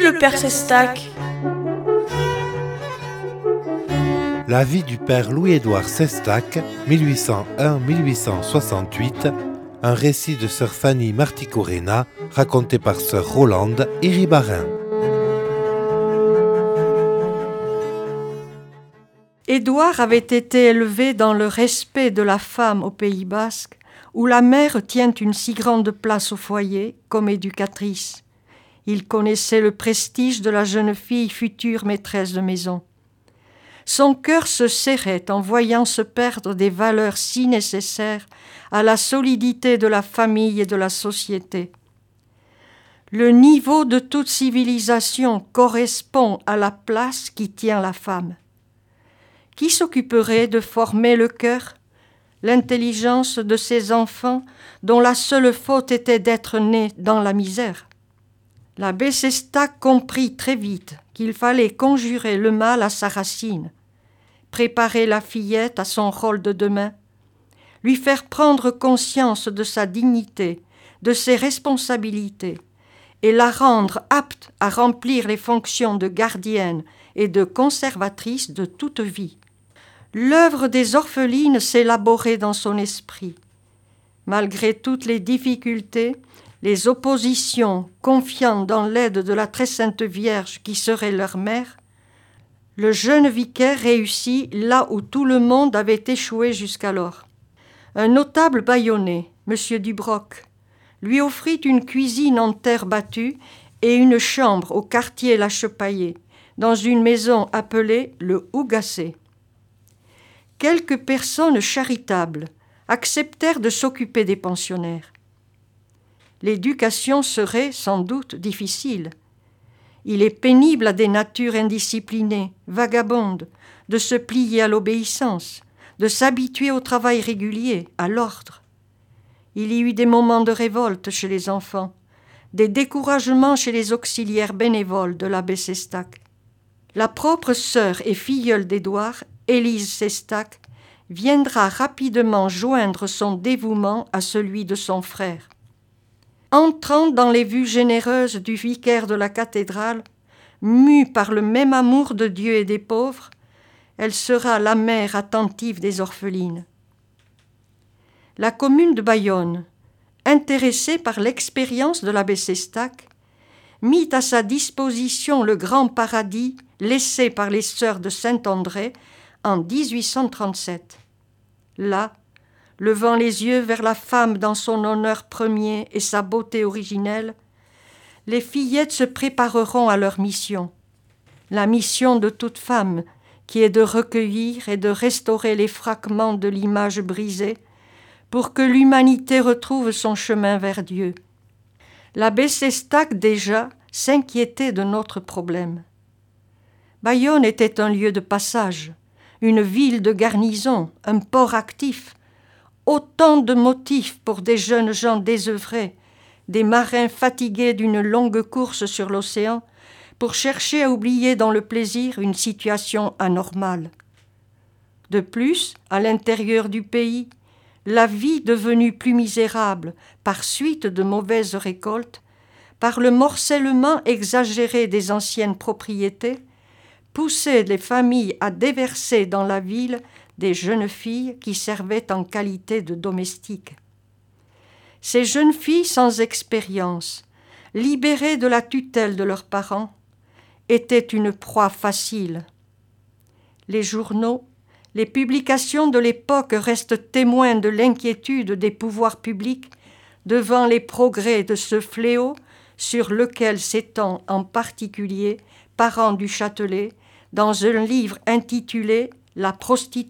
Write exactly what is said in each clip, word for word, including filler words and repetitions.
le père Sestak. La vie du père Louis-Édouard Sestak, mille huit cent un à mille huit cent soixante-huit, un récit de sœur Fanny Marticorena, raconté par sœur Rolande Iribarin. Édouard avait été élevé dans le respect de la femme au Pays basque, où la mère tient une si grande place au foyer comme éducatrice. Il connaissait le prestige de la jeune fille future maîtresse de maison. Son cœur se serrait en voyant se perdre des valeurs si nécessaires à la solidité de la famille et de la société. Le niveau de toute civilisation correspond à la place qui tient la femme. Qui s'occuperait de former le cœur, l'intelligence de ces enfants dont la seule faute était d'être nés dans la misère? L'abbé Sestak comprit très vite qu'il fallait conjurer le mal à sa racine, préparer la fillette à son rôle de demain, lui faire prendre conscience de sa dignité, de ses responsabilités, et la rendre apte à remplir les fonctions de gardienne et de conservatrice de toute vie. L'œuvre des orphelines s'élaborait dans son esprit. Malgré toutes les difficultés, les oppositions, confiant dans l'aide de la très sainte Vierge qui serait leur mère, le jeune vicaire réussit là où tout le monde avait échoué jusqu'alors. Un notable bayonnais, M. Dubroc, lui offrit une cuisine en terre battue et une chambre au quartier La Chepaillée, dans une maison appelée le Hougassé. Quelques personnes charitables acceptèrent de s'occuper des pensionnaires. L'éducation serait sans doute difficile. Il est pénible à des natures indisciplinées, vagabondes, de se plier à l'obéissance, de s'habituer au travail régulier, à l'ordre. Il y eut des moments de révolte chez les enfants, des découragements chez les auxiliaires bénévoles de l'abbé Sestak. La propre sœur et filleule d'Édouard, Élise Sestak, viendra rapidement joindre son dévouement à celui de son frère. Entrant dans les vues généreuses du vicaire de la cathédrale, mue par le même amour de Dieu et des pauvres, elle sera la mère attentive des orphelines. La commune de Bayonne, intéressée par l'expérience de l'abbé Sestak, mit à sa disposition le grand paradis laissé par les sœurs de Saint-André en dix-huit cent trente-sept. Là, levant les yeux vers la femme dans son honneur premier et sa beauté originelle, les fillettes se prépareront à leur mission. La mission de toute femme, qui est de recueillir et de restaurer les fragments de l'image brisée, pour que l'humanité retrouve son chemin vers Dieu. L'abbé Sestak déjà s'inquiétait de notre problème. Bayonne était un lieu de passage, une ville de garnison, un port actif, autant de motifs pour des jeunes gens désœuvrés, des marins fatigués d'une longue course sur l'océan, pour chercher à oublier dans le plaisir une situation anormale. De plus, à l'intérieur du pays, la vie devenue plus misérable par suite de mauvaises récoltes, par le morcellement exagéré des anciennes propriétés, poussait les familles à déverser dans la ville des jeunes filles qui servaient en qualité de domestiques. Ces jeunes filles sans expérience, libérées de la tutelle de leurs parents, étaient une proie facile. Les journaux, les publications de l'époque restent témoins de l'inquiétude des pouvoirs publics devant les progrès de ce fléau sur lequel s'étend en particulier Parent du Châtelet dans un livre intitulé « La prostitution ».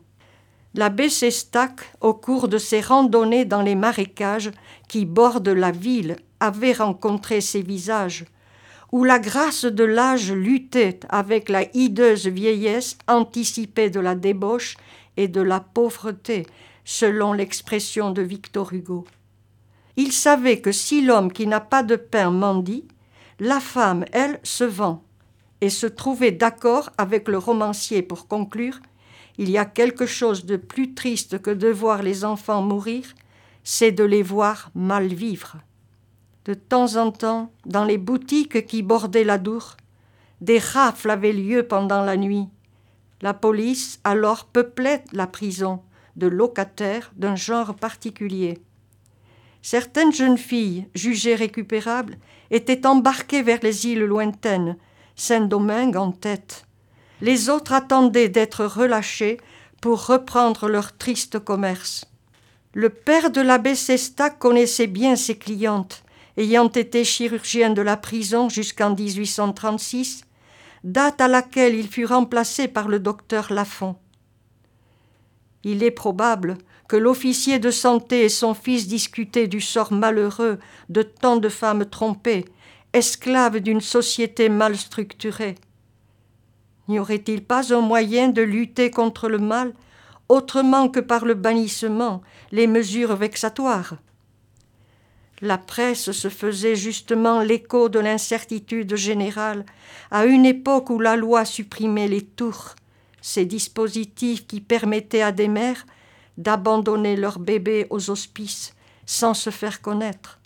L'abbé Sestak, au cours de ses randonnées dans les marécages qui bordent la ville, avait rencontré ces visages, où la grâce de l'âge luttait avec la hideuse vieillesse anticipée de la débauche et de la pauvreté, selon l'expression de Victor Hugo. Il savait que si l'homme qui n'a pas de pain mendie, la femme, elle, se vend, et se trouvait d'accord avec le romancier pour conclure: il y a quelque chose de plus triste que de voir les enfants mourir, c'est de les voir mal vivre. De temps en temps, dans les boutiques qui bordaient l'Adour, des rafles avaient lieu pendant la nuit. La police alors peuplait la prison de locataires d'un genre particulier. Certaines jeunes filles, jugées récupérables, étaient embarquées vers les îles lointaines, Saint-Domingue en tête. Les autres attendaient d'être relâchées pour reprendre leur triste commerce. Le père de l'abbé Sestac connaissait bien ses clientes, ayant été chirurgien de la prison jusqu'en dix-huit cent trente-six, date à laquelle il fut remplacé par le docteur Lafont. Il est probable que l'officier de santé et son fils discutaient du sort malheureux de tant de femmes trompées, esclaves d'une société mal structurée. N'y aurait-il pas un moyen de lutter contre le mal autrement que par le bannissement, les mesures vexatoires? La presse se faisait justement l'écho de l'incertitude générale à une époque où la loi supprimait les tours, ces dispositifs qui permettaient à des mères d'abandonner leurs bébés aux hospices sans se faire connaître.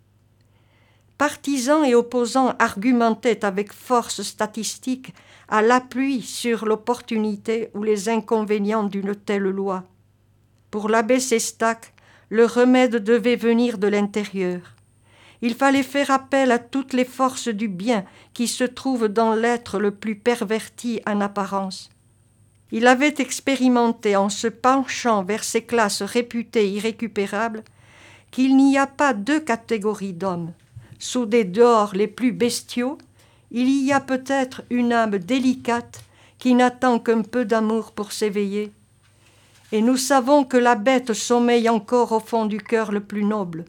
Partisans et opposants argumentaient avec force statistique à l'appui sur l'opportunité ou les inconvénients d'une telle loi. Pour l'abbé Sestac, le remède devait venir de l'intérieur. Il fallait faire appel à toutes les forces du bien qui se trouvent dans l'être le plus perverti en apparence. Il avait expérimenté en se penchant vers ces classes réputées irrécupérables qu'il n'y a pas deux catégories d'hommes. Sous des dehors les plus bestiaux, il y a peut-être une âme délicate qui n'attend qu'un peu d'amour pour s'éveiller. Et nous savons que la bête sommeille encore au fond du cœur le plus noble.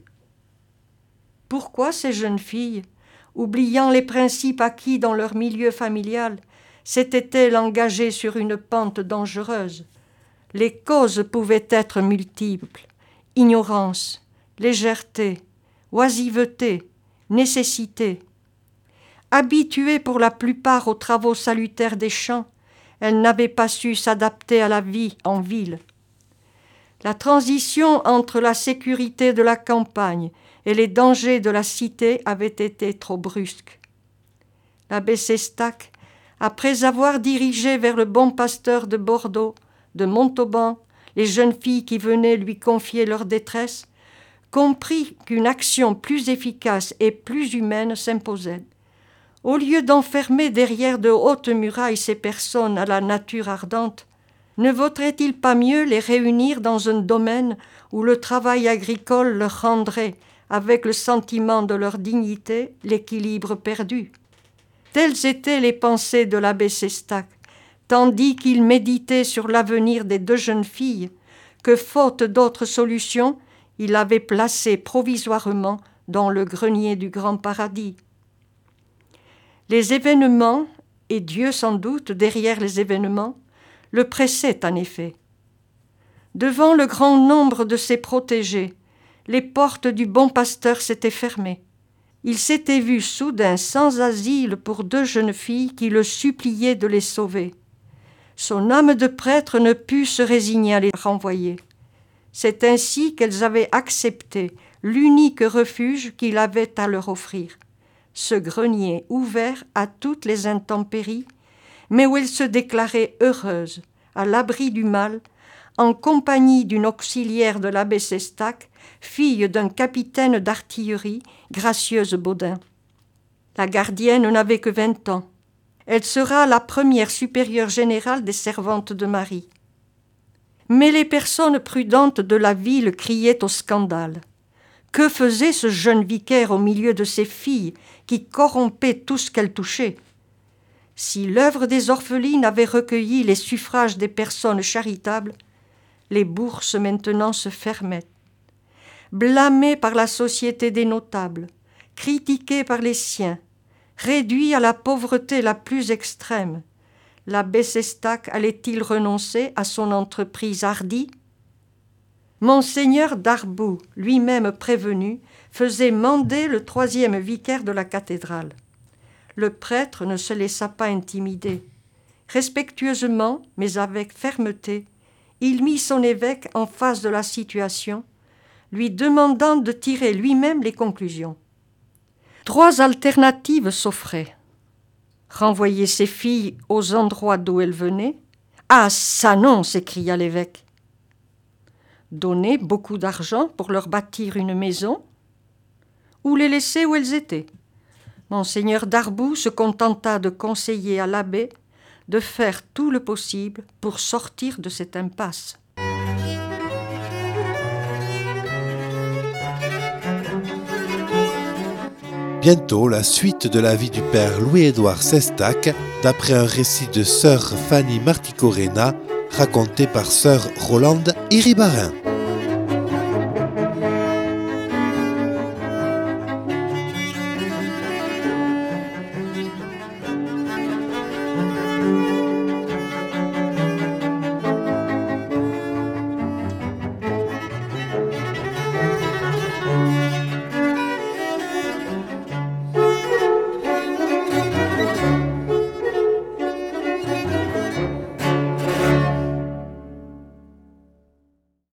Pourquoi ces jeunes filles, oubliant les principes acquis dans leur milieu familial, s'étaient-elles engagées sur une pente dangereuse? Les causes pouvaient être multiples: ignorance, légèreté, oisiveté, nécessité. Habituées pour la plupart aux travaux salutaires des champs, elles n'avaient pas su s'adapter à la vie en ville. La transition entre la sécurité de la campagne et les dangers de la cité avait été trop brusque. L'abbé Sestac, après avoir dirigé vers le Bon Pasteur de Bordeaux, de Montauban, les jeunes filles qui venaient lui confier leur détresse, comprit qu'une action plus efficace et plus humaine s'imposait. Au lieu d'enfermer derrière de hautes murailles ces personnes à la nature ardente, ne vaudrait-il pas mieux les réunir dans un domaine où le travail agricole leur rendrait, avec le sentiment de leur dignité, l'équilibre perdu? Telles étaient les pensées de l'abbé Sestac, tandis qu'il méditait sur l'avenir des deux jeunes filles, que, faute d'autre solution, il avait placées provisoirement dans le grenier du Grand Paradis. Les événements, et Dieu sans doute derrière les événements, le pressaient en effet. Devant le grand nombre de ses protégés, les portes du Bon Pasteur s'étaient fermées. Il s'était vu soudain sans asile pour deux jeunes filles qui le suppliaient de les sauver. Son âme de prêtre ne put se résigner à les renvoyer. C'est ainsi qu'elles avaient accepté l'unique refuge qu'il avait à leur offrir, ce grenier ouvert à toutes les intempéries, mais où elles se déclaraient heureuses, à l'abri du mal, en compagnie d'une auxiliaire de l'abbé Sestac, fille d'un capitaine d'artillerie, Gracieuse Baudin. La gardienne n'avait que vingt ans. Elle sera la première supérieure générale des servantes de Marie. Mais les personnes prudentes de la ville criaient au scandale. Que faisait ce jeune vicaire au milieu de ces filles qui corrompaient tout ce qu'elles touchaient? Si l'œuvre des orphelines avait recueilli les suffrages des personnes charitables, les bourses maintenant se fermaient. Blâmé par la société des notables, critiqué par les siens, réduit à la pauvreté la plus extrême, l'abbé Sestac allait-il renoncer à son entreprise hardie? Monseigneur Darboux, lui-même prévenu, faisait mander le troisième vicaire de la cathédrale. Le prêtre ne se laissa pas intimider. Respectueusement, mais avec fermeté, il mit son évêque en face de la situation, lui demandant de tirer lui-même les conclusions. Trois alternatives s'offraient. Renvoyer ses filles aux endroits d'où elles venaient. Ah, ça non, s'écria l'évêque. Donner beaucoup d'argent pour leur bâtir une maison, ou les laisser où elles étaient. Monseigneur Darboux se contenta de conseiller à l'abbé de faire tout le possible pour sortir de cette impasse. Bientôt, la suite de la vie du père Louis-Édouard Sestac, d'après un récit de sœur Fanny Marticorena, raconté par sœur Rolande Iribarren.